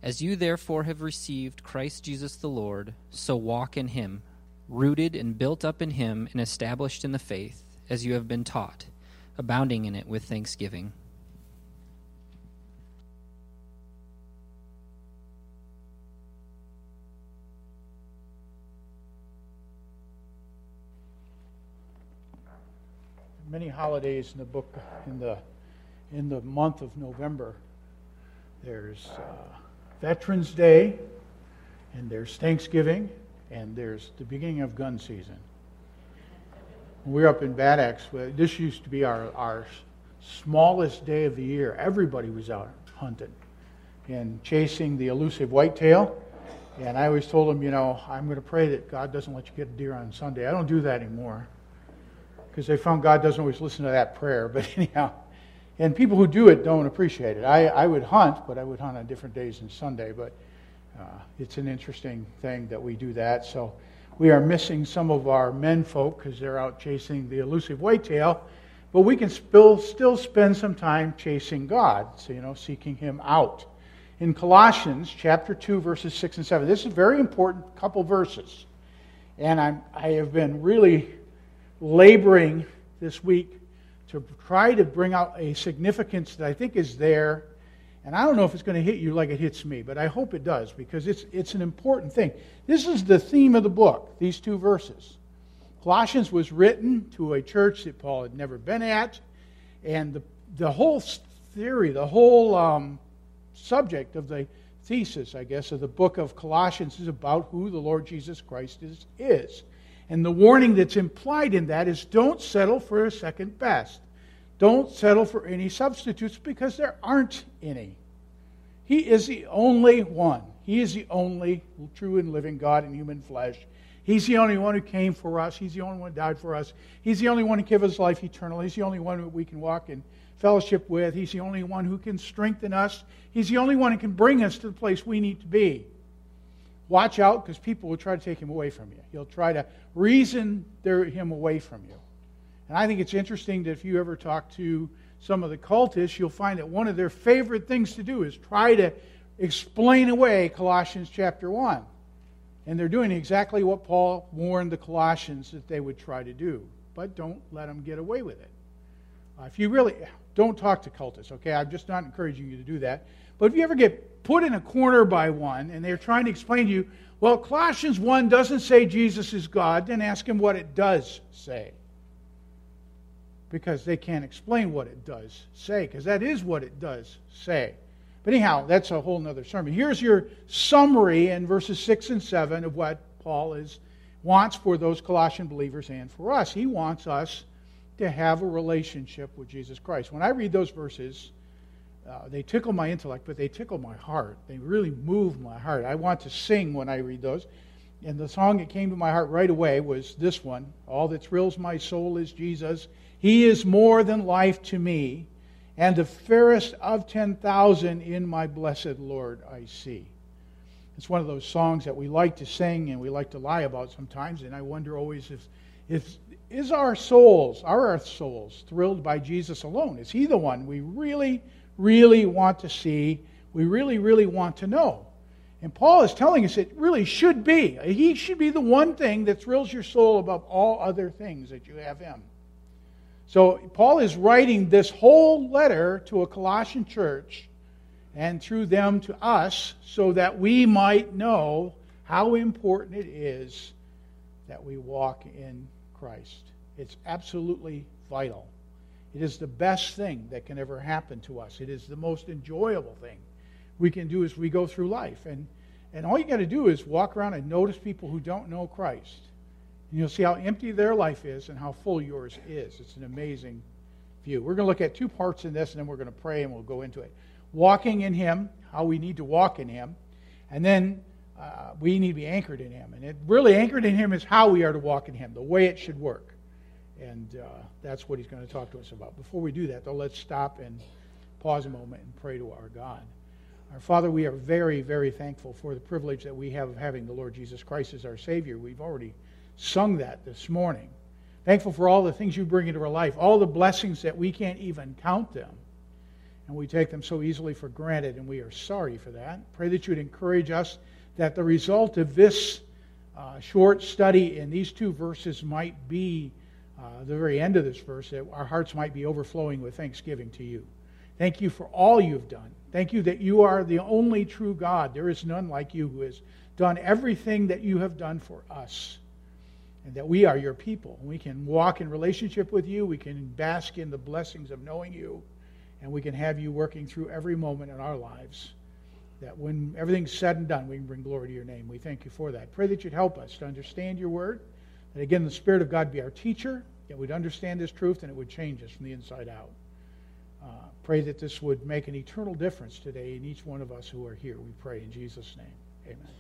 As you therefore have received Christ Jesus the Lord, so walk in him, rooted and built up in him and established in the faith, as you have been taught, abounding in it with thanksgiving. Many holidays in the book in the month of November. There's Veterans Day, and there's Thanksgiving, and there's the beginning of gun season. When we were up in Bad Axe, this used to be our smallest day of the year. Everybody was out hunting and chasing the elusive whitetail. And I always told them, I'm going to pray that God doesn't let you get a deer on Sunday. I don't do that anymore, because I found God doesn't always listen to that prayer. But anyhow, and people who do it don't appreciate it. I would hunt, but I would hunt on different days than Sunday. But it's an interesting thing that we do that. So we are missing some of our men folk because they're out chasing the elusive whitetail. But we can still spend some time chasing God, so, seeking Him out. In Colossians chapter 2, verses 6 and 7, this is a very important couple verses. And I have been really laboring this week to try to bring out a significance that I think is there. And I don't know if it's going to hit you like it hits me, but I hope it does, because it's an important thing. This is the theme of the book, these two verses. Colossians was written to a church that Paul had never been at, and the whole theory, the whole subject of the thesis, I guess, of the book of Colossians is about who the Lord Jesus Christ is. And the warning that's implied in that is, don't settle for a second best. Don't settle for any substitutes, because there aren't any. He is the only one. He is the only true and living God in human flesh. He's the only one who came for us. He's the only one who died for us. He's the only one who gave us life eternal. He's the only one who we can walk in fellowship with. He's the only one who can strengthen us. He's the only one who can bring us to the place we need to be. Watch out, because people will try to take Him away from you. He'll try to reason Him away from you. And I think it's interesting that if you ever talk to some of the cultists, you'll find that one of their favorite things to do is try to explain away Colossians chapter 1. And they're doing exactly what Paul warned the Colossians that they would try to do. But don't let them get away with it. If you really, don't talk to cultists, okay? I'm just not encouraging you to do that. But if you ever get put in a corner by one and they're trying to explain to you, well, Colossians 1 doesn't say Jesus is God, then ask them what it does say. Because they can't explain what it does say, because that is what it does say. But anyhow, that's a whole other sermon. Here's your summary in verses 6 and 7 of what Paul wants for those Colossian believers and for us. He wants us to have a relationship with Jesus Christ. When I read those verses, they tickle my intellect, but they tickle my heart. They really move my heart. I want to sing when I read those. And the song that came to my heart right away was this one. All that thrills my soul is Jesus. He is more than life to me, and the fairest of 10,000 in my blessed Lord I see. It's one of those songs that we like to sing and we like to lie about sometimes, and I wonder always is our souls thrilled by Jesus alone? Is He the one we really, really want to see, we really, really want to know? And Paul is telling us it really should be. He should be the one thing that thrills your soul above all other things, that you have Him. So Paul is writing this whole letter to a Colossian church, and through them to us, so that we might know how important it is that we walk in Christ. It's absolutely vital. It is the best thing that can ever happen to us. It is the most enjoyable thing we can do as we go through life. And all you got to do is walk around and notice people who don't know Christ. And you'll see how empty their life is and how full yours is. It's an amazing view. We're going to look at two parts in this, and then we're going to pray and we'll go into it. Walking in Him, how we need to walk in Him. And then we need to be anchored in Him. And it really anchored in Him is how we are to walk in Him, the way it should work. And that's what he's going to talk to us about. Before we do that, though, let's stop and pause a moment and pray to our God. Our Father, we are very, very thankful for the privilege that we have of having the Lord Jesus Christ as our Savior. We've already sung that this morning. Thankful for all the things you bring into our life, all the blessings that we can't even count them. And we take them so easily for granted, and we are sorry for that. Pray that you would encourage us that the result of this short study in these two verses might be the very end of this verse, that our hearts might be overflowing with thanksgiving to you. Thank you for all you've done. Thank you that you are the only true God. There is none like you who has done everything that you have done for us. And that we are your people. We can walk in relationship with you. We can bask in the blessings of knowing you. And we can have you working through every moment in our lives. That when everything's said and done, we can bring glory to your name. We thank you for that. Pray that you'd help us to understand your word. That again, the Spirit of God be our teacher. That we'd understand this truth and it would change us from the inside out. Pray that this would make an eternal difference today in each one of us who are here. We pray in Jesus' name. Amen.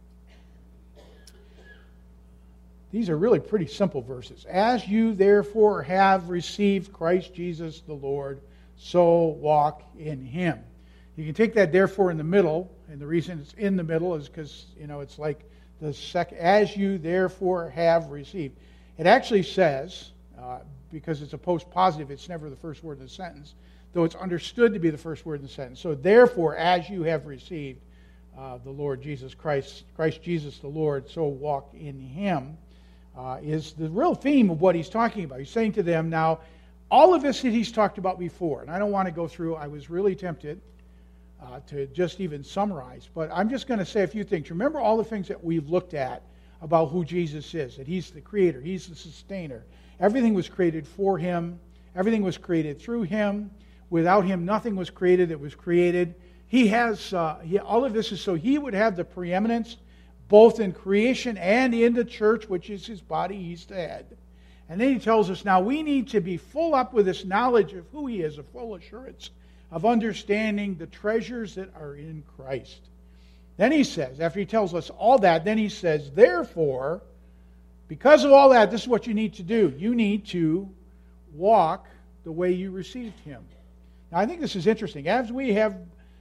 These are really pretty simple verses. As you therefore have received Christ Jesus the Lord, so walk in Him. You can take that therefore in the middle, and the reason it's in the middle is because, it's like the as you therefore have received. It actually says, because it's a post-positive, it's never the first word in the sentence, though it's understood to be the first word in the sentence. So therefore, as you have received the Lord Jesus Christ Jesus the Lord, so walk in Him, is the real theme of what he's talking about. He's saying to them now, all of this that he's talked about before, and I don't want to go through, I was really tempted to just even summarize, but I'm just going to say a few things. Remember all the things that we've looked at about who Jesus is, that He's the Creator, He's the Sustainer. Everything was created for Him. Everything was created through Him. Without Him, nothing was created that was created. He has, all of this is so He would have the preeminence both in creation and in the church, which is His body, He's the head. And then He tells us now we need to be full up with this knowledge of who He is, a full assurance of understanding the treasures that are in Christ. Then He says, after He tells us all that, then He says, therefore, because of all that, this is what you need to do. You need to walk the way you received Him. Now, I think this is interesting. As we have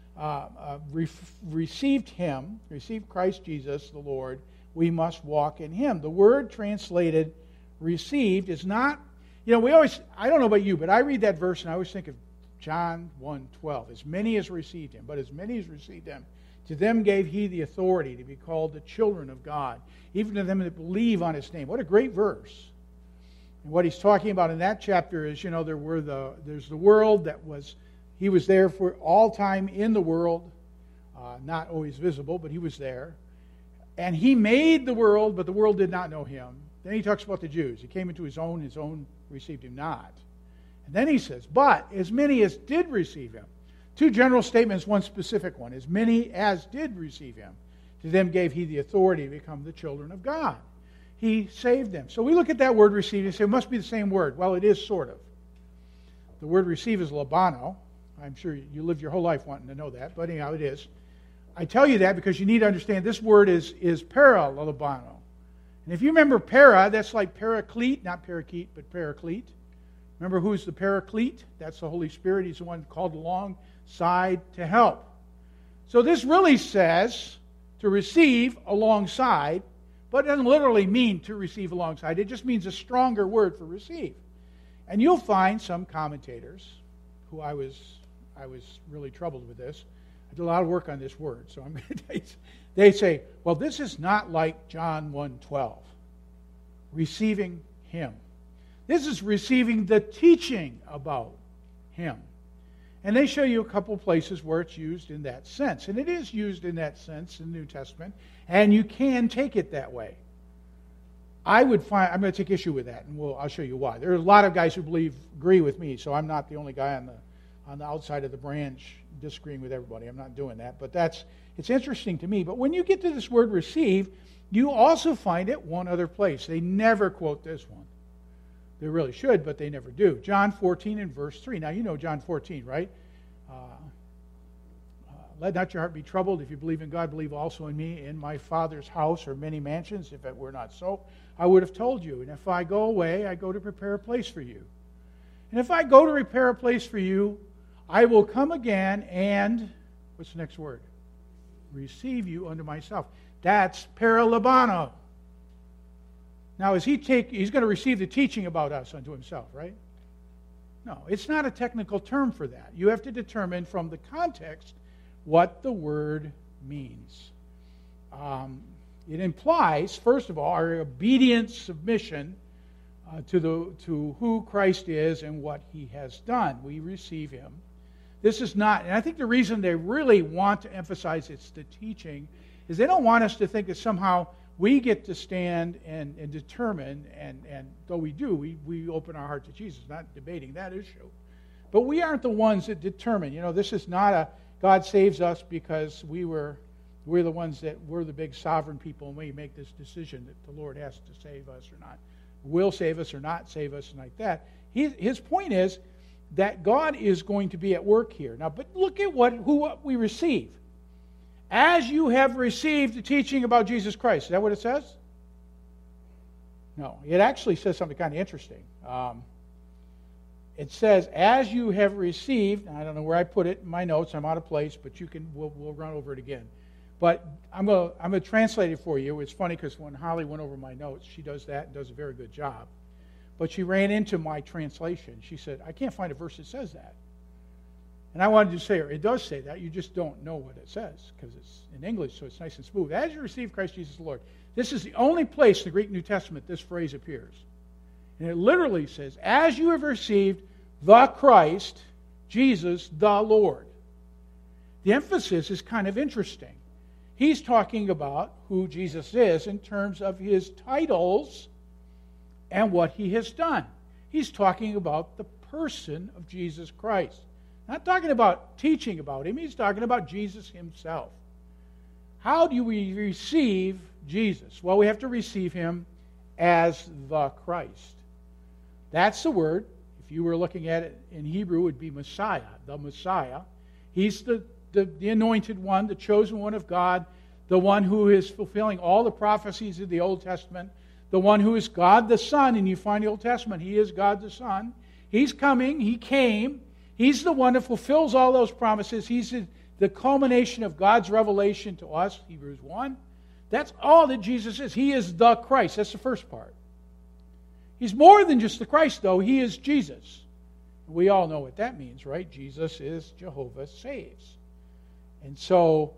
received Him, received Christ Jesus the Lord, we must walk in Him. The word translated received is not, I don't know about you, but I read that verse and I always think of John 1:12. As many as received Him, but as many as received Him, to them gave He the authority to be called the children of God, even to them that believe on His name. What a great verse. And what he's talking about in that chapter is, there's the world that was, He was there for all time in the world, not always visible, but He was there. And He made the world, but the world did not know Him. Then He talks about the Jews. He came into His own received Him not. And then He says, but as many as did receive Him. Two general statements, one specific one. As many as did receive Him, to them gave He the authority to become the children of God. He saved them. So we look at that word receive and say, it must be the same word. Well, it is sort of. The word receive is labano. I'm sure you lived your whole life wanting to know that, but anyhow, it is. I tell you that because you need to understand this word is paralabano. And if you remember para, that's like paraclete, not parakeet, but paraclete. Remember who's the paraclete? That's the Holy Spirit. He's the one called alongside to help. So this really says to receive alongside, but it doesn't literally mean to receive alongside. It just means a stronger word for receive. And you'll find some commentators who I was really troubled with this. I did a lot of work on this word, so they say, well, this is not like John 1:12, receiving Him. This is receiving the teaching about Him. And they show you a couple places where it's used in that sense. And it is used in that sense in the New Testament, and you can take it that way. I'm going to take issue with that, and I'll show you why. There are a lot of guys who agree with me, so I'm not the only guy on the outside of the branch disagreeing with everybody. I'm not doing that, but it's interesting to me. But when you get to this word receive, you also find it one other place. They never quote this one. They really should, but they never do. John 14 and verse 3. Now, you know John 14, right? Let not your heart be troubled. If you believe in God, believe also in me. In my Father's house are many mansions. If it were not so, I would have told you. And if I go away, I go to prepare a place for you. And if I go to prepare a place for you, I will come again and, what's the next word? Receive you unto myself. That's paralabano. Now, he's going to receive the teaching about us unto Himself, right? No, it's not a technical term for that. You have to determine from the context what the word means. It implies, first of all, our obedient submission to who Christ is and what He has done. We receive Him. This is not, and I think the reason they really want to emphasize it's the teaching is they don't want us to think that somehow we get to stand and determine, and though we do, we open our heart to Jesus, not debating that issue. But we aren't the ones that determine. This is not a God saves us because we're the ones that we're the big sovereign people and we make this decision that the Lord has to save us or not, will save us or not save us, and like that. His point is that God is going to be at work here. Now, but look at what we receive. As you have received the teaching about Jesus Christ. Is that what it says? No. It actually says something kind of interesting. It says, as you have received, I don't know where I put it in my notes, I'm out of place, but we'll run over it again. But I'm going to translate it for you. It's funny because when Holly went over my notes, she does that and does a very good job. But she ran into my translation. She said, I can't find a verse that says that. And I wanted to say, it does say that. You just don't know what it says because it's in English, so it's nice and smooth. As you receive Christ Jesus the Lord. This is the only place in the Greek New Testament this phrase appears. And it literally says, as you have received the Christ, Jesus the Lord. The emphasis is kind of interesting. He's talking about who Jesus is in terms of His titles and what He has done. He's talking about the person of Jesus Christ. Not talking about teaching about Him, He's talking about Jesus Himself. How do we receive Jesus? Well, we have to receive Him as the Christ. That's the word. If you were looking at it in Hebrew, it would be Messiah, the Messiah. He's the anointed one, the chosen one of God, the one who is fulfilling all the prophecies of the Old Testament, the one who is God the Son, and you find the Old Testament, He is God the Son. He's coming, He came. He's the one that fulfills all those promises. He's the culmination of God's revelation to us, Hebrews 1. That's all that Jesus is. He is the Christ. That's the first part. He's more than just the Christ, though. He is Jesus. We all know what that means, right? Jesus is Jehovah saves. And so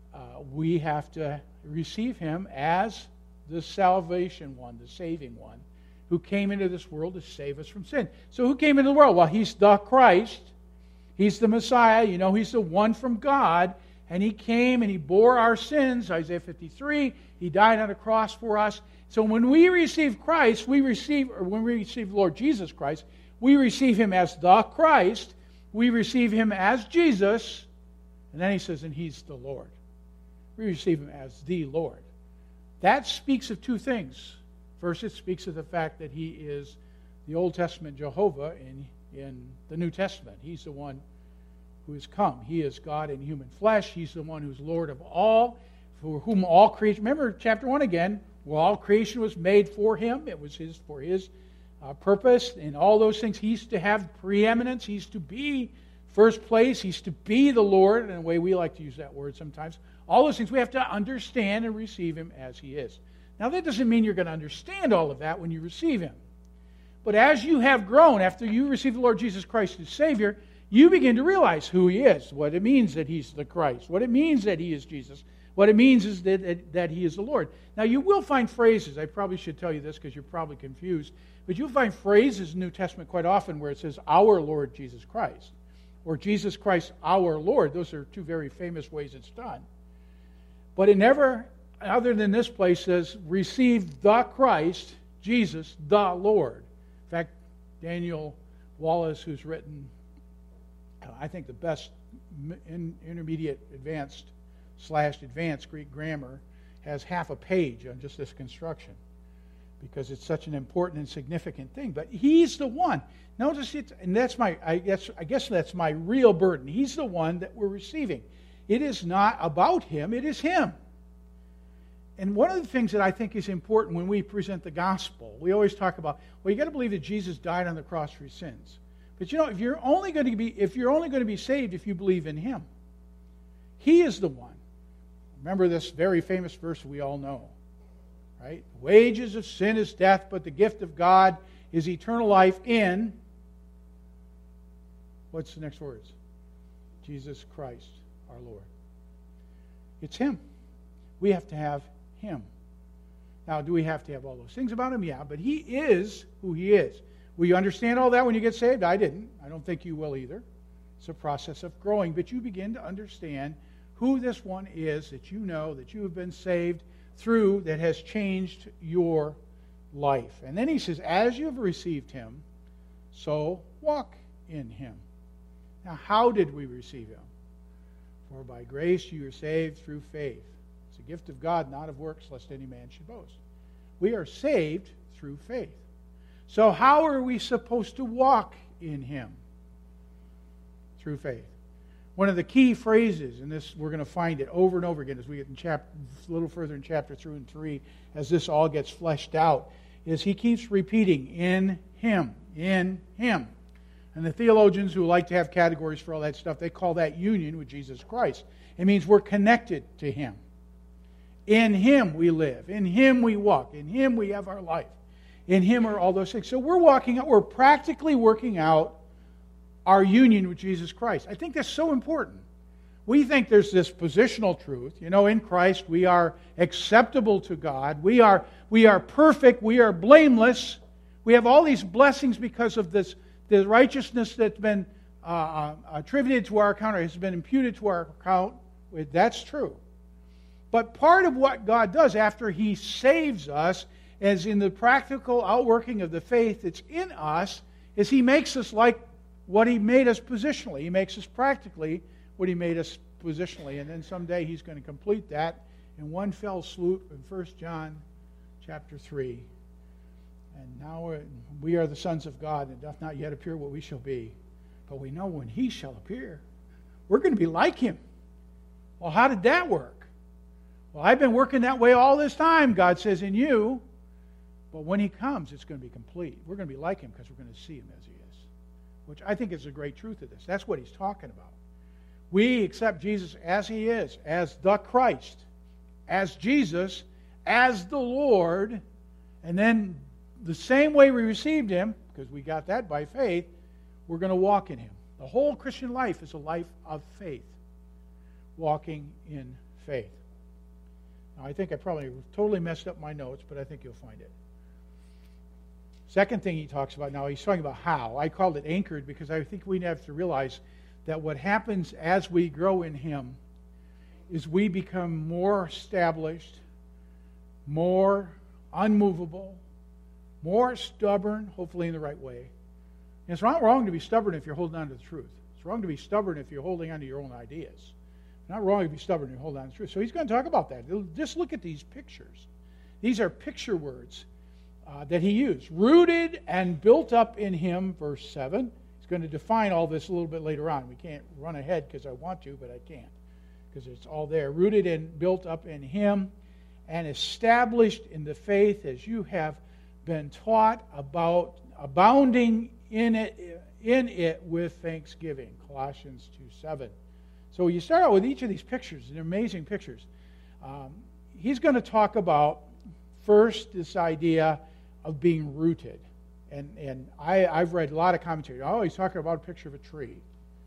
we have to receive Him as the salvation one, the saving one, who came into this world to save us from sin. So who came into the world? Well, He's the Christ. He's the Messiah. He's the one from God. And He came and He bore our sins, Isaiah 53. He died on a cross for us. So when we receive Christ, when we receive the Lord Jesus Christ, we receive Him as the Christ. We receive Him as Jesus. And then He says, and He's the Lord. We receive Him as the Lord. That speaks of two things. First, it speaks of the fact that He is the Old Testament Jehovah in the New Testament. He's the one who has come. He is God in human flesh. He's the one who's Lord of all, for whom all creation... Remember chapter 1 again. Well, all creation was made for Him. It was for His purpose and all those things. He's to have preeminence. He's to be first place. He's to be the Lord, in a way we like to use that word sometimes. All those things we have to understand and receive Him as He is. Now, that doesn't mean you're going to understand all of that when you receive Him. But as you have grown, after you receive the Lord Jesus Christ as Savior, you begin to realize who He is, what it means that He's the Christ, what it means that He is Jesus, what it means is that He is the Lord. Now, you will find phrases, I probably should tell you this because you're probably confused, but you'll find phrases in the New Testament quite often where it says, our Lord Jesus Christ, or Jesus Christ our Lord. Those are two very famous ways it's done. But it never, other than this place, says, receive the Christ, Jesus, the Lord. In fact, Daniel Wallace, who's written, I think, the best intermediate advanced Greek grammar, has half a page on just this construction because it's such an important and significant thing. But He's the one. Notice it, and that's I guess that's my real burden. He's the one that we're receiving. It is not about Him, it is Him. And one of the things that I think is important when we present the gospel, we always talk about, well, you got to believe that Jesus died on the cross for your sins. But if you're only going to be saved if you believe in Him. He is the one. Remember this very famous verse we all know, right? The wages of sin is death, but the gift of God is eternal life in What's the next words? Jesus Christ, our Lord. It's Him. We have to have Him. Now, do we have to have all those things about Him? Yeah, but He is who He is. Will you understand all that when you get saved? I didn't. I don't think you will either. It's a process of growing, but you begin to understand who this one is that you know, that you have been saved through, that has changed your life. And then he says, as you have received Him, so walk in Him. Now, how did we receive Him? For by grace you are saved through faith. It's a gift of God, not of works, lest any man should boast. We are saved through faith. So how are we supposed to walk in Him? Through faith. One of the key phrases, and this we're going to find it over and over again as we get a little further in chapter 2 and 3, as this all gets fleshed out, is he keeps repeating, in Him, in Him. And the theologians who like to have categories for all that stuff, they call that union with Jesus Christ. It means we're connected to Him. In Him we live. In Him we walk. In Him we have our life. In Him are all those things. So we're practically working out our union with Jesus Christ. I think that's so important. We think there's this positional truth. In Christ we are acceptable to God. We are perfect. We are blameless. We have all these blessings because of the righteousness that's been attributed to our account or has been imputed to our account. That's true. But part of what God does after He saves us, as in the practical outworking of the faith that's in us, is He makes us like what He made us positionally. He makes us practically what He made us positionally. And then someday He's going to complete that in one fell swoop in 1 John chapter 3. And now we are the sons of God, and it doth not yet appear what we shall be. But we know when He shall appear, we're going to be like Him. Well, how did that work? Well, I've been working that way all this time, God says, in you. But when He comes, it's going to be complete. We're going to be like Him because we're going to see Him as He is. Which I think is a great truth of this. That's what he's talking about. We accept Jesus as He is, as the Christ, as Jesus, as the Lord, and then the same way we received Him, because we got that by faith, we're going to walk in Him. The whole Christian life is a life of faith, walking in faith. Now, I think I probably totally messed up my notes, but I think you'll find it. Second thing he talks about now, he's talking about how. I called it anchored because I think we have to realize that what happens as we grow in Him is we become more established, more unmovable, more stubborn, hopefully in the right way. And it's not wrong to be stubborn if you're holding on to the truth. It's wrong to be stubborn if you're holding on to your own ideas. It's not wrong to be stubborn if you hold on to the truth. So he's going to talk about that. Just look at these pictures. These are picture words that he used. Rooted and built up in Him, verse 7. He's going to define all this a little bit later on. We can't run ahead because I want to, but I can't because it's all there. Rooted and built up in Him and established in the faith as you have been taught, about abounding in it with thanksgiving. Colossians 2:7. So you start out with each of these pictures. They're amazing pictures. He's going to talk about first this idea of being rooted. And I've read a lot of commentary. Oh, he's talking about a picture of a tree.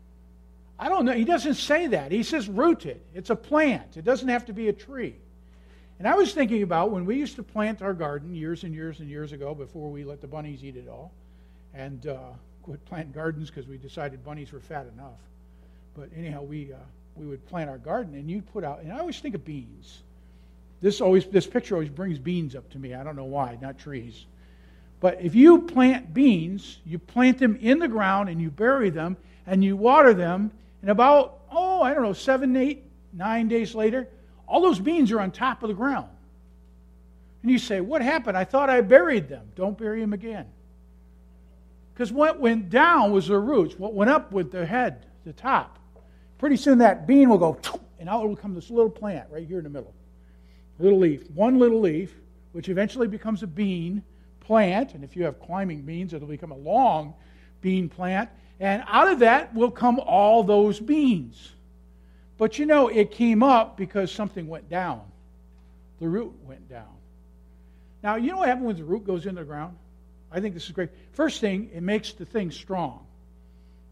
I don't know. He doesn't say that. He says rooted. It's a plant. It doesn't have to be a tree. And I was thinking about when we used to plant our garden years and years and years ago before we let the bunnies eat it all. And quit planting gardens because we decided bunnies were fat enough. But anyhow, we would plant our garden, and you'd put out, and I always think of beans. This picture always brings beans up to me. I don't know why, not trees. But if you plant beans, you plant them in the ground, and you bury them, and you water them, and about, 7, 8, 9 days later, all those beans are on top of the ground. And you say, what happened? I thought I buried them. Don't bury them again. Because what went down was the roots. What went up with the head, the top. Pretty soon that bean will go, and out will come this little plant right here in the middle. Little leaf. One little leaf, which eventually becomes a bean plant. And if you have climbing beans, it'll become a long bean plant. And out of that will come all those beans. But it came up because something went down. The root went down. Now, you know what happens when the root goes into the ground? I think this is great. First thing, it makes the thing strong.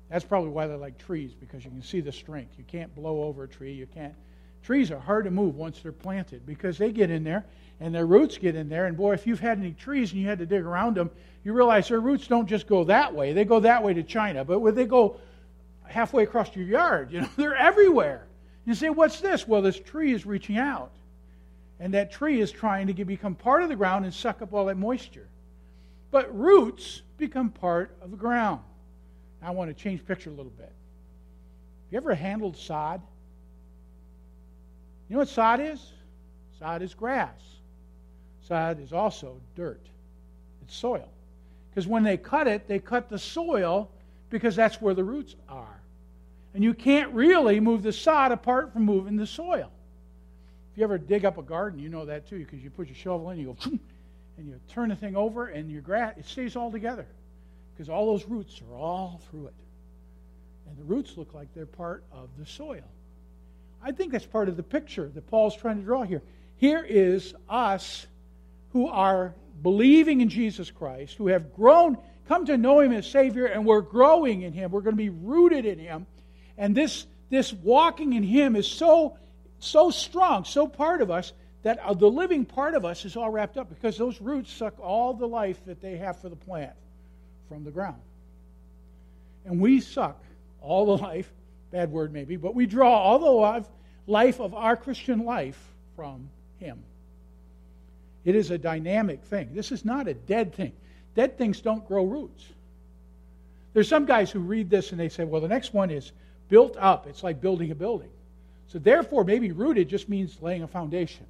That's probably why they like trees, because you can see the strength. You can't blow over a tree. Trees are hard to move once they're planted because they get in there and their roots get in there. And boy, if you've had any trees and you had to dig around them, you realize their roots don't just go that way. They go that way to China, but when they go halfway across your yard, they're everywhere. You say, what's this? Well, this tree is reaching out. And that tree is trying to become part of the ground and suck up all that moisture. But roots become part of the ground. Now I want to change picture a little bit. You ever handled sod? You know what sod is? Sod is grass. Sod is also dirt. It's soil. Because when they cut the soil because that's where the roots are. And you can't really move the sod apart from moving the soil. If you ever dig up a garden, you know that too, because you put your shovel in, you go, and you turn the thing over, and your grass, it stays all together. Because all those roots are all through it. And the roots look like they're part of the soil. I think that's part of the picture that Paul's trying to draw here. Here is us who are believing in Jesus Christ, who have grown, come to know Him as Savior, and we're growing in Him. We're going to be rooted in Him. And this walking in Him is so strong, so part of us, that the living part of us is all wrapped up because those roots suck all the life that they have for the plant from the ground. And we suck all the life, bad word maybe, but we draw all the life of our Christian life from Him. It is a dynamic thing. This is not a dead thing. Dead things don't grow roots. There's some guys who read this and they say, well, the next one is built up. It's like building a building. So therefore, maybe rooted just means laying a foundation.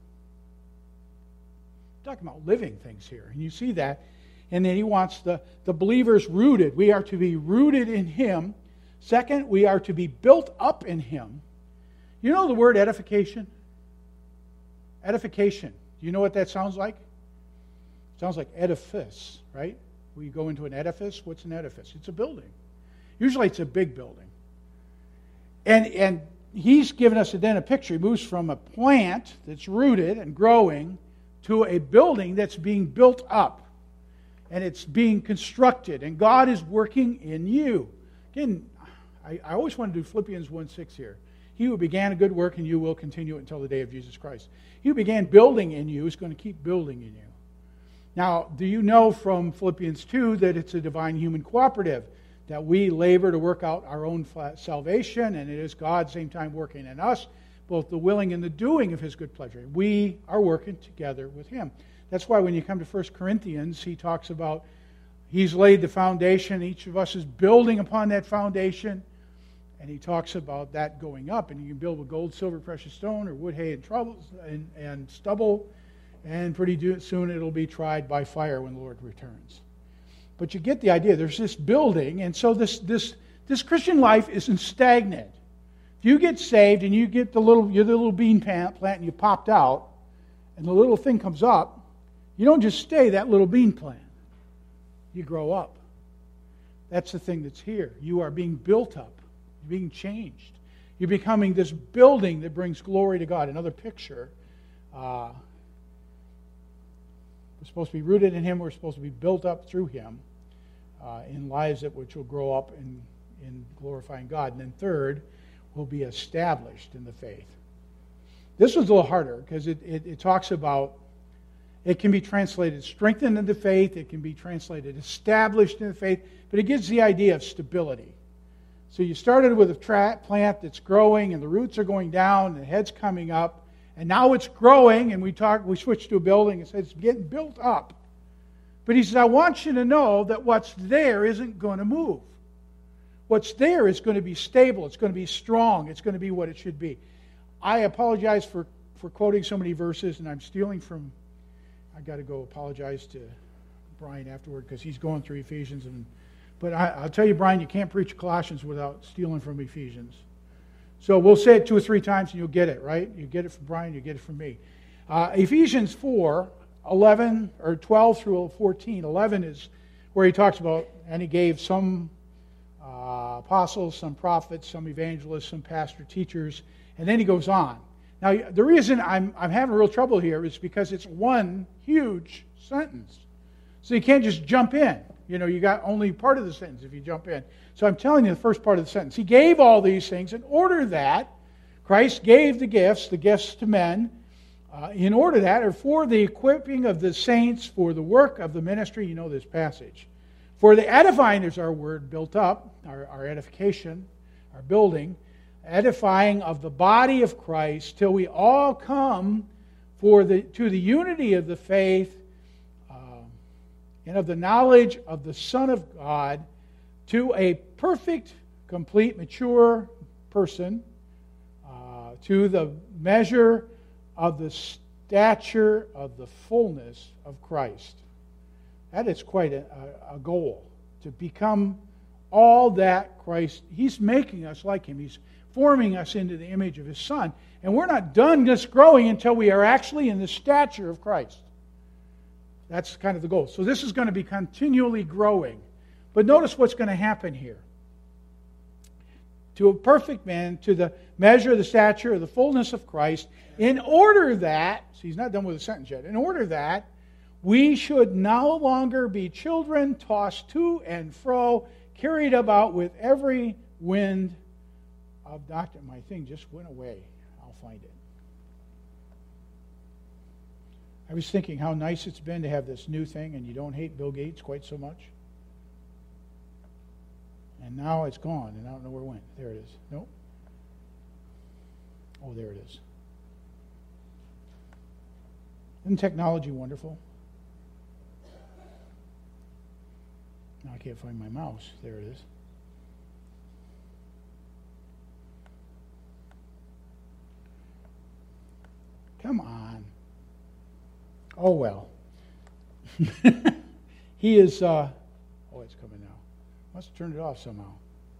I'm talking about living things here. And you see that. And then he wants the believers rooted. We are to be rooted in Him. Second, we are to be built up in Him. You know the word edification? Edification. Do you know what that sounds like? It sounds like edifice, right? When you go into an edifice, what's an edifice? It's a building. Usually it's a big building. And he's given us then a picture. He moves from a plant that's rooted and growing to a building that's being built up. And it's being constructed. And God is working in you. Again, I always want to do Philippians 1:6 here. He who began a good work in you will continue it until the day of Jesus Christ. He who began building in you is going to keep building in you. Now, do you know from Philippians 2 that it's a divine human cooperative? That we labor to work out our own salvation, and it is God at the same time working in us, both the willing and the doing of His good pleasure. We are working together with Him. That's why when you come to 1 Corinthians, he talks about He's laid the foundation. Each of us is building upon that foundation. And he talks about that going up. And you can build with gold, silver, precious stone, or wood, hay, and stubble. And pretty soon it'll be tried by fire when the Lord returns. But you get the idea. There's this building. And so this Christian life isn't stagnant. If you get saved and you get you're the little bean plant and you popped out, and the little thing comes up, you don't just stay that little bean plant. You grow up. That's the thing that's here. You are being built up. You're being changed. You're becoming this building that brings glory to God. Another picture. We're supposed to be rooted in Him. We're supposed to be built up through Him in lives which will grow up in glorifying God. And then third, we'll be established in the faith. This one's a little harder because it talks about, it can be translated strengthened in the faith. It can be translated established in the faith. But it gives the idea of stability. So you started with a plant that's growing and the roots are going down and the head's coming up. And now it's growing and we switch to a building and say it's getting built up. But he says, I want you to know that what's there isn't going to move. What's there is going to be stable. It's going to be strong. It's going to be what it should be. I apologize for quoting so many verses, and I'm stealing from... I got to go apologize to Brian afterward because he's going through Ephesians. But I'll tell you, Brian, you can't preach Colossians without stealing from Ephesians. So we'll say it 2 or 3 times and you'll get it, right? You get it from Brian, you get it from me. Ephesians 4:11 or 12 through 14. 11 is where he talks about, and he gave some apostles, some prophets, some evangelists, some pastor teachers, and then he goes on. Now, the reason I'm having real trouble here is because it's one huge sentence. So you can't just jump in. You got only part of the sentence if you jump in. So I'm telling you the first part of the sentence. He gave all these things in order that Christ gave the gifts to men, in order that, or for the equipping of the saints, for the work of the ministry. You know this passage. For the edifying, there's our word, built up, our edification, our building, edifying of the body of Christ, till we all come to the unity of the faith and of the knowledge of the Son of God, to a perfect, complete, mature person, to the measure of the stature of the fullness of Christ. That is quite a goal, to become all that Christ. He's making us like Him. He's forming us into the image of His Son. And we're not done just growing until we are actually in the stature of Christ. That's kind of the goal. So this is going to be continually growing. But notice what's going to happen here. To a perfect man, to the measure of the stature of the fullness of Christ, in order that, so he's not done with the sentence yet, in order that we should no longer be children tossed to and fro, carried about with every wind of doctrine. My thing just went away. I'll find it. I was thinking how nice it's been to have this new thing, and you don't hate Bill Gates quite so much. And now it's gone, and I don't know where it went. There it is. Nope. Oh, there it is. Isn't technology wonderful? Now I can't find my mouse. There it is. Come on. Oh, well. He is... oh, it's coming now. Must have turned it off somehow.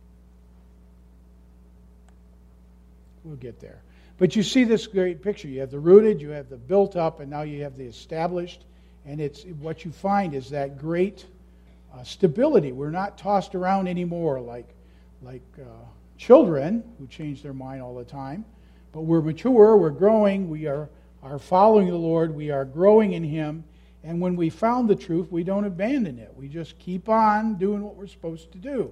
We'll get there. But you see this great picture. You have the rooted, you have the built up, and now you have the established. And it's what you find is that great stability. We're not tossed around anymore like children who change their mind all the time. But we're mature, we're growing, we are following the Lord, we are growing in Him. And when we found the truth, we don't abandon it. We just keep on doing what we're supposed to do.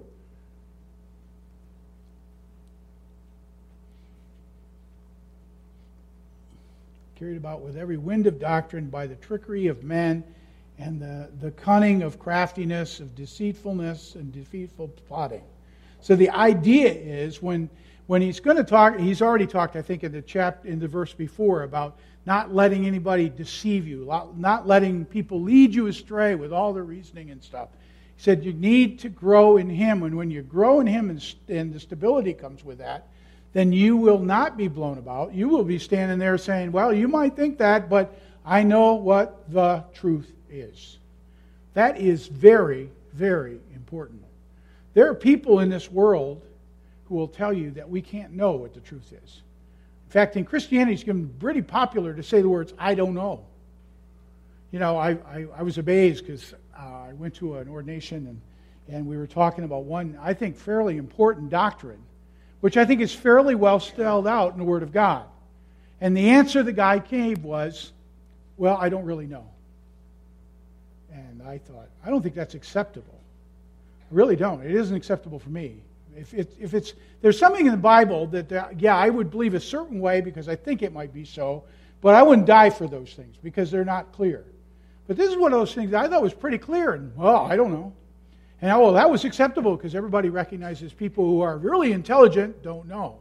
Carried about with every wind of doctrine by the trickery of men and the cunning of craftiness, of deceitfulness and deceitful plotting. So the idea is when he's going to talk, he's already talked, I think, in the verse before about not letting anybody deceive you, not letting people lead you astray with all their reasoning and stuff. He said you need to grow in Him, and when you grow in Him and the stability comes with that, then you will not be blown about. You will be standing there saying, well, you might think that, but I know what the truth is. That is very, very important. There are people in this world who will tell you that we can't know what the truth is. In fact, in Christianity, it's become pretty popular to say the words, I don't know. You know, I was amazed because I went to an ordination and we were talking about one, I think, fairly important doctrine, which I think is fairly well spelled out in the Word of God. And the answer the guy gave was, well, I don't really know. And I thought, I don't think that's acceptable. I really don't. It isn't acceptable for me. If there's something in the Bible that, I would believe a certain way because I think it might be so, but I wouldn't die for those things because they're not clear. But this is one of those things that I thought was pretty clear, and, well, I don't know. And, well, that was acceptable because everybody recognizes people who are really intelligent don't know.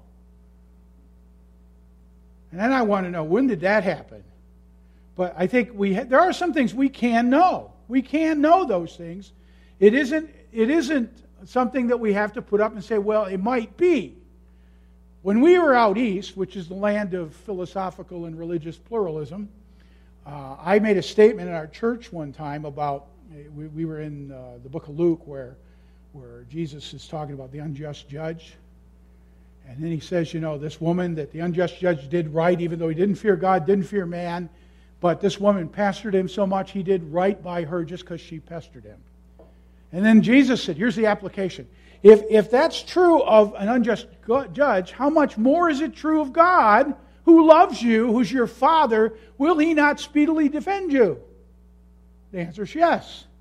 And then I want to know, when did that happen? But I think there are some things we can know. We can know those things. It isn't something that we have to put up and say, well, it might be. When we were out east, which is the land of philosophical and religious pluralism, I made a statement in our church one time about, we were in the book of Luke where Jesus is talking about the unjust judge. And then he says, this woman, that the unjust judge did right, even though he didn't fear God, didn't fear man. But this woman pestered him so much, he did right by her just because she pestered him. And then Jesus said, here's the application. If that's true of an unjust judge, how much more is it true of God, who loves you, who's your Father? Will He not speedily defend you? The answer is yes.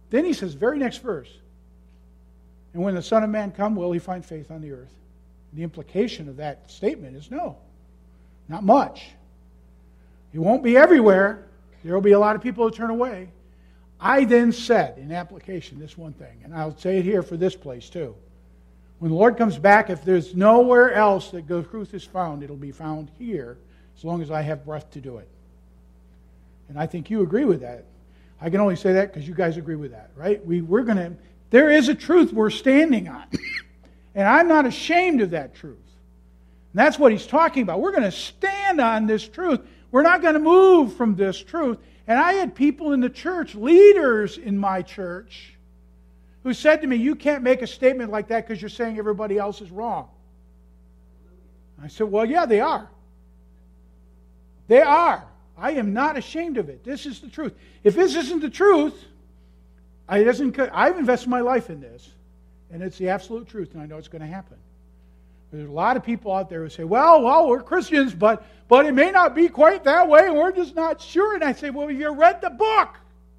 Then he says, very next verse, and when the Son of Man come, will he find faith on the earth? The implication of that statement is no, not much. He won't be everywhere. There will be a lot of people who turn away. I then said, in application, this one thing, and I'll say it here for this place too. When the Lord comes back, if there's nowhere else that the truth is found, it'll be found here, as long as I have breath to do it. And I think you agree with that. I can only say that because you guys agree with that, right? There is a truth we're standing on. And I'm not ashamed of that truth. And that's what he's talking about. We're going to stand on this truth. We're not going to move from this truth. And I had people in the church, leaders in my church, who said to me, you can't make a statement like that because you're saying everybody else is wrong. I said, well, yeah, they are. They are. I am not ashamed of it. This is the truth. If this isn't the truth, I've invested my life in this, and it's the absolute truth, and I know it's going to happen. There's a lot of people out there who say, well, we're Christians, but it may not be quite that way, and we're just not sure. And I say, well, have you read the book?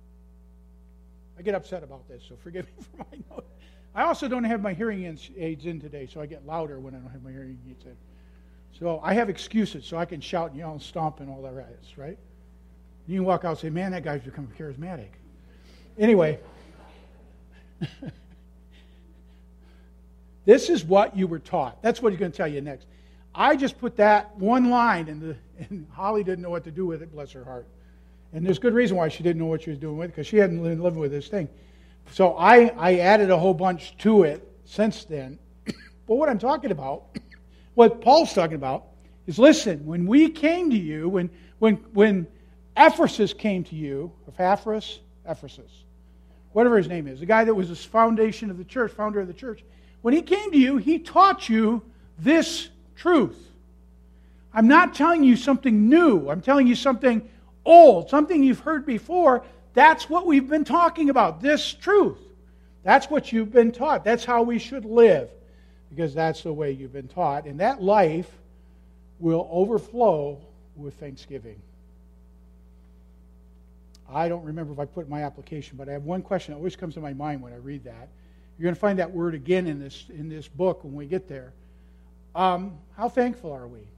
I get upset about this, so forgive me for my note. I also don't have my hearing aids in today, so I get louder when I don't have my hearing aids in. So I have excuses, so I can shout and yell and stomp and all that rest, right? You can walk out and say, man, that guy's become charismatic. Anyway, this is what you were taught. That's what he's going to tell you next. I just put that one line, and Holly didn't know what to do with it, bless her heart. And there's good reason why she didn't know what she was doing with it, because she hadn't been living with this thing. So I added a whole bunch to it since then. But what I'm talking about, what Paul's talking about, is listen, when we came to you, when Ephesus came to you, Ephesus, whatever his name is, the guy that was the foundation of the church, founder of the church, when he came to you, he taught you this truth. I'm not telling you something new. I'm telling you something old, something you've heard before. That's what we've been talking about, this truth. That's what you've been taught. That's how we should live, because that's the way you've been taught. And that life will overflow with thanksgiving. I don't remember if I put it in my application, but I have one question that always comes to my mind when I read that. You're going to find that word again in this book when we get there. How thankful are we?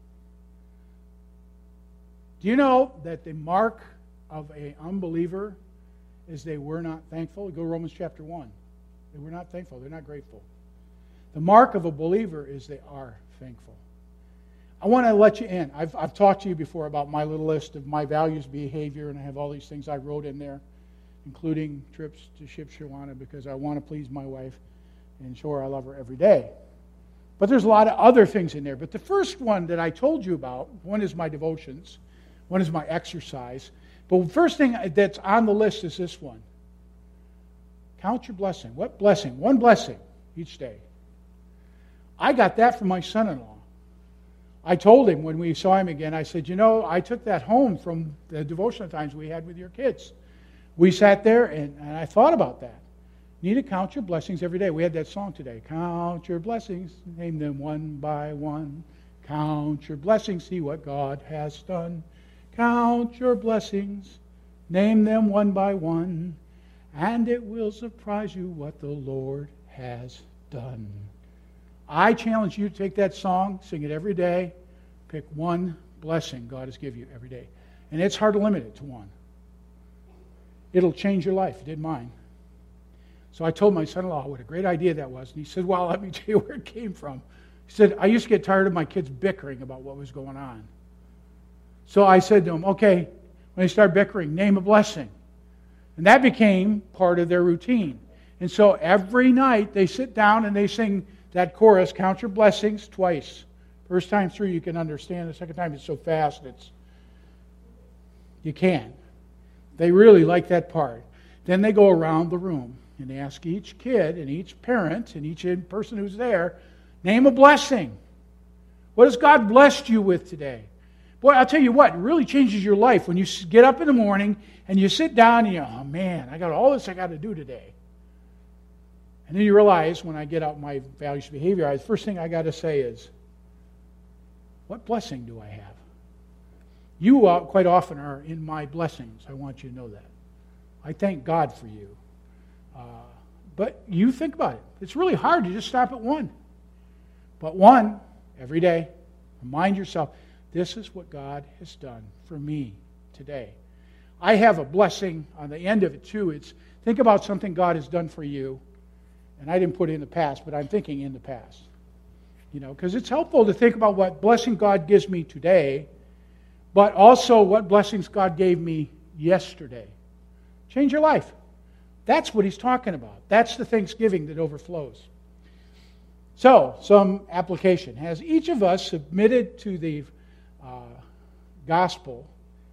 Do you know that the mark of an unbeliever is they were not thankful? Go to Romans chapter 1. They were not thankful. They're not grateful. The mark of a believer is they are thankful. I want to let you in. I've talked to you before about my little list of my values, behavior, and I have all these things I wrote in there, including trips to Shipshewana because I want to please my wife and show her I love her every day. But there's a lot of other things in there. But the first one that I told you about, one is my devotions, one is my exercise. But the first thing that's on the list is this one. Count your blessing. What blessing? One blessing each day. I got that from my son-in-law. I told him when we saw him again, I said, I took that home from the devotional times we had with your kids. We sat there and I thought about that. You need to count your blessings every day. We had that song today. Count your blessings, name them one by one. Count your blessings, see what God has done. Count your blessings, name them one by one, and it will surprise you what the Lord has done. I challenge you to take that song, sing it every day, pick one blessing God has given you every day. And it's hard to limit it to one. It'll change your life. It did mine. So I told my son-in-law what a great idea that was. And he said, well, let me tell you where it came from. He said, I used to get tired of my kids bickering about what was going on. So I said to him, okay, when they start bickering, name a blessing. And that became part of their routine. And so every night they sit down and they sing that chorus, count your blessings, twice. First time through you can understand. The second time it's so fast you can't. They really like that part. Then they go around the room and they ask each kid and each parent and each person who's there, name a blessing. What has God blessed you with today? Boy, I'll tell you what, it really changes your life when you get up in the morning and you sit down and oh man, I got all this I got to do today. And then you realize when I get out my values behavior, the first thing I got to say is, what blessing do I have? You quite often are in my blessings. I want you to know that. I thank God for you. But you think about it. It's really hard to just stop at one. But one, every day, remind yourself, this is what God has done for me today. I have a blessing on the end of it too. It's think about something God has done for you. And I didn't put it in the past, but I'm thinking in the past. Because it's helpful to think about what blessing God gives me today, but also what blessings God gave me yesterday. Change your life. That's what he's talking about. That's the thanksgiving that overflows. So, some application. Has each of us submitted to the gospel?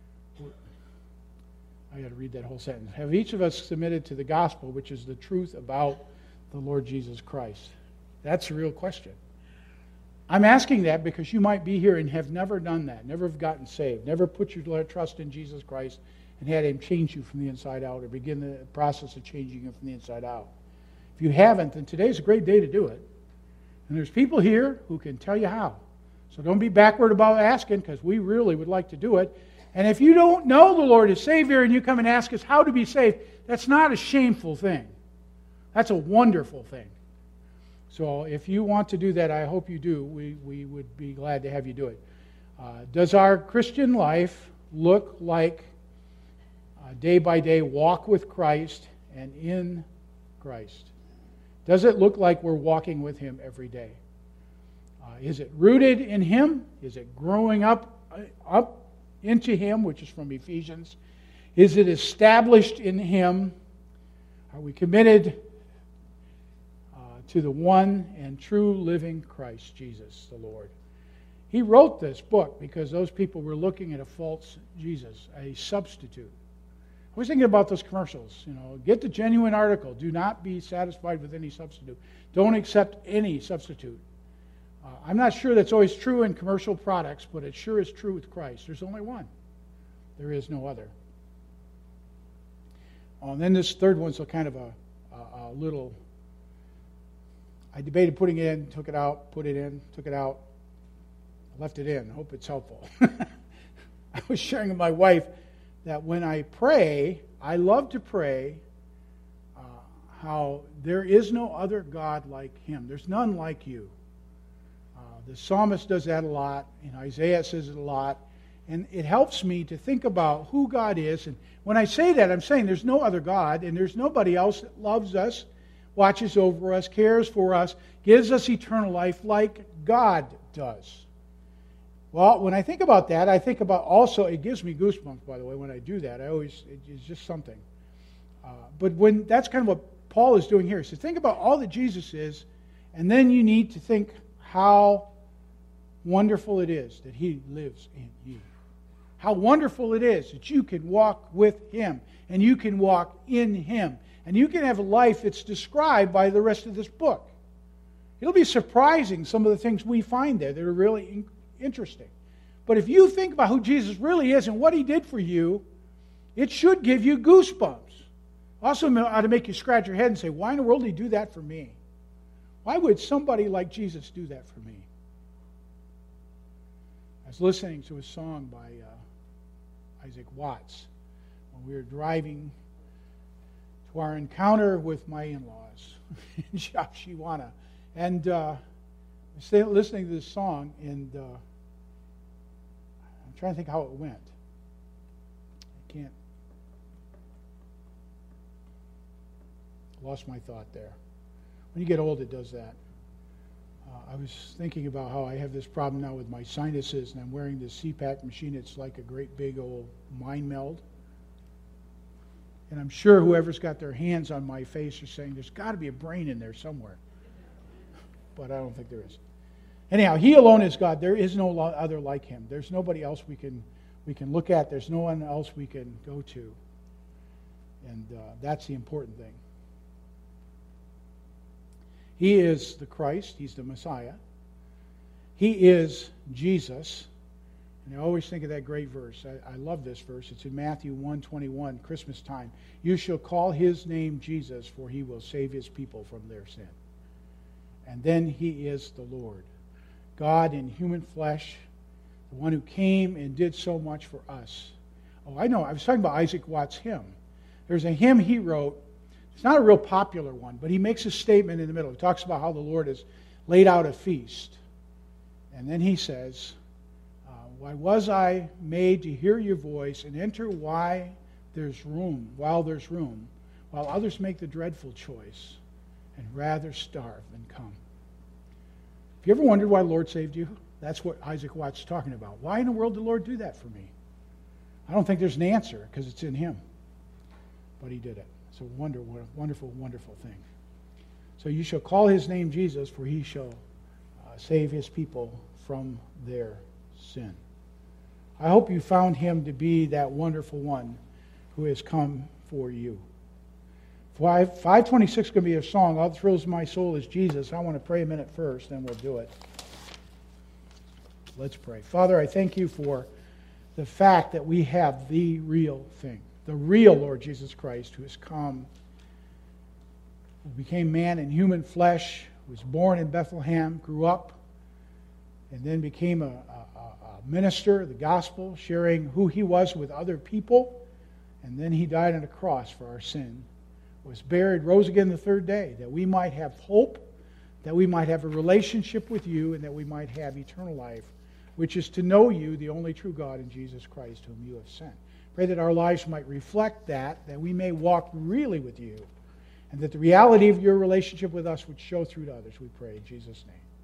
I got to read that whole sentence. Have each of us submitted to the gospel, which is the truth about the Lord Jesus Christ? That's a real question. I'm asking that because you might be here and have never done that, never have gotten saved, never put your trust in Jesus Christ and had Him change you from the inside out or begin the process of changing you from the inside out. If you haven't, then today's a great day to do it. And there's people here who can tell you how. So don't be backward about asking, because we really would like to do it. And if you don't know the Lord as Savior and you come and ask us how to be saved, that's not a shameful thing. That's a wonderful thing. So if you want to do that, I hope you do. We would be glad to have you do it. Does our Christian life look like day by day walk with Christ and in Christ? Does it look like we're walking with Him every day? Is it rooted in Him? Is it growing up into Him, which is from Ephesians? Is it established in Him? Are we committed to the one and true living Christ Jesus, the Lord? He wrote this book because those people were looking at a false Jesus, a substitute. I was thinking about those commercials. Get the genuine article. Do not be satisfied with any substitute. Don't accept any substitute. I'm not sure that's always true in commercial products, but it sure is true with Christ. There's only one. There is no other. And then this third one's a kind of a little... I debated putting it in, took it out, put it in, took it out, left it in. Hope it's helpful. I was sharing with my wife that when I pray, I love to pray how there is no other God like Him. There's none like you. The psalmist does that a lot, and Isaiah says it a lot, and it helps me to think about who God is. And when I say that, I'm saying there's no other God, and there's nobody else that loves us, watches over us, cares for us, gives us eternal life like God does. Well, when I think about that, I think about also, it gives me goosebumps, by the way, when I do that. It's just something. But that's kind of what Paul is doing here. So think about all that Jesus is, and then you need to think how wonderful it is that He lives in you. How wonderful it is that you can walk with Him, and you can walk in Him, and you can have a life that's described by the rest of this book. It'll be surprising, some of the things we find there that are really interesting. But if you think about who Jesus really is and what He did for you, it should give you goosebumps. Also ought to make you scratch your head and say, why in the world did He do that for me? Why would somebody like Jesus do that for me? I was listening to a song by Isaac Watts when we were driving to our encounter with my in-laws in Shopshiwana. And I was listening to this song, and I'm trying to think how it went. I can't. Lost my thought there. When you get old, it does that. I was thinking about how I have this problem now with my sinuses, and I'm wearing this CPAP machine. It's like a great big old mind meld. And I'm sure whoever's got their hands on my face are saying, there's got to be a brain in there somewhere. But I don't think there is. Anyhow, He alone is God. There is no other like Him. There's nobody else we can look at. There's no one else we can go to. And that's the important thing. He is the Christ. He's the Messiah. He is Jesus. And I always think of that great verse. I love this verse. It's in Matthew 1:21, Christmas time. You shall call His name Jesus, for He will save His people from their sin. And then He is the Lord, God in human flesh, the one who came and did so much for us. Oh, I know. I was talking about Isaac Watts' hymn. There's a hymn he wrote It's not a real popular one, but he makes a statement in the middle. He talks about how the Lord has laid out a feast. And then he says, why was I made to hear your voice and enter while there's room, while others make the dreadful choice and rather starve than come? Have you ever wondered why the Lord saved you? That's what Isaac Watts is talking about. Why in the world did the Lord do that for me? I don't think there's an answer because it's in him. But he did it. It's a wonderful, wonderful thing. So you shall call his name Jesus, for he shall save his people from their sin. I hope you found him to be that wonderful one who has come for you. 526 is going to be a song. All that thrills my soul is Jesus. I want to pray a minute first, then we'll do it. Let's pray. Father, I thank you for the fact that we have the real thing. The real Lord Jesus Christ, who has come, who became man in human flesh, was born in Bethlehem, grew up, and then became a minister of the gospel, sharing who he was with other people. And then he died on a cross for our sin, was buried, rose again the third day, that we might have hope, that we might have a relationship with you, and that we might have eternal life, which is to know you, the only true God, in Jesus Christ, whom you have sent. Pray that our lives might reflect that we may walk really with you, and that the reality of your relationship with us would show through to others, we pray in Jesus' name.